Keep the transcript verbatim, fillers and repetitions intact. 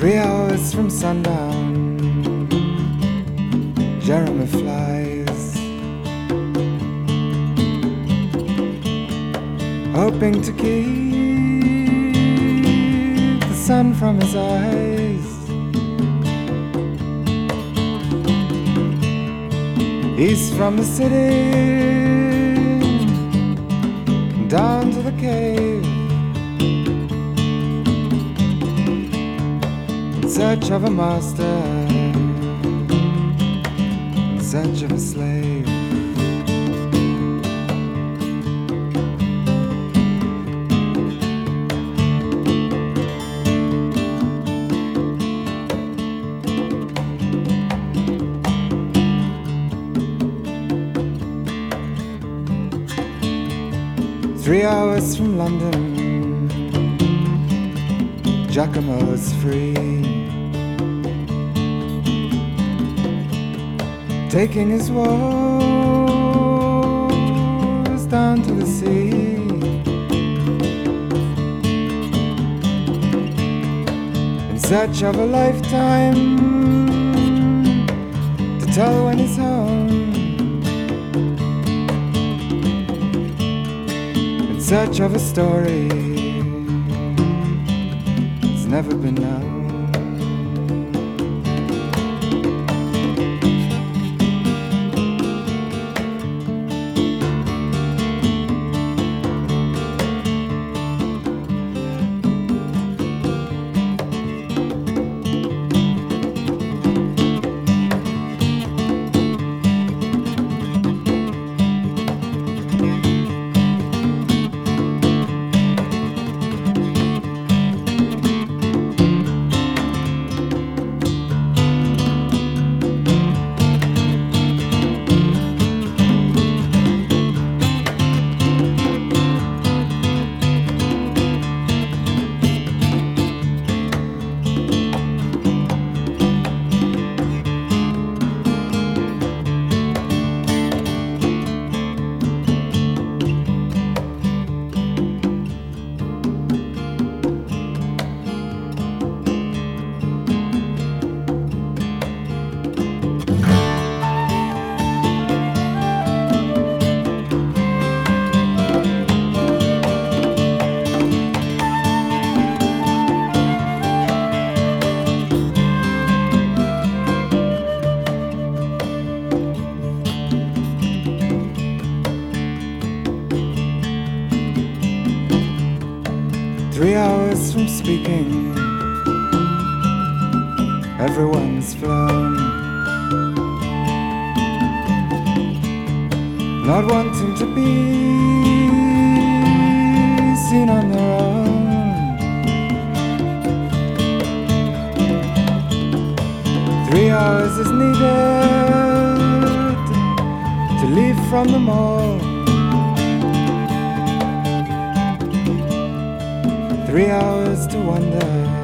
Three hours from sundown, Jeremy flies, hoping to keep the sun from his eyes. He's from the city, down to the cave, in search of a master, in search of a slave. Three hours from London, Giacomo's free, taking his woes down to the sea. In search of a lifetime to tell when he's home. In search of a story that's never been known. Three hours from speaking, everyone's flown, not wanting to be seen on their own. Three hours is needed to leave from the mall. Three hours to wonder